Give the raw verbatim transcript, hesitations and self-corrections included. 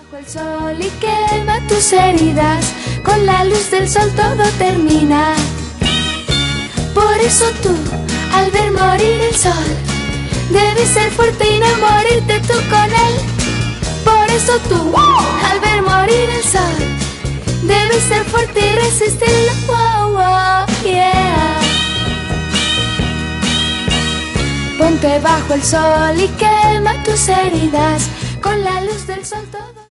Bajo el sol y quema tus heridas, con la luz del sol todo termina. Por eso tú, al ver morir el sol, debes ser fuerte y no morirte tú con él. Por eso tú, al ver morir el sol, debes ser fuerte y resistirlo. Wow, wow, yeah. Ponte bajo el sol y quema tus heridas, con la luz del sol todo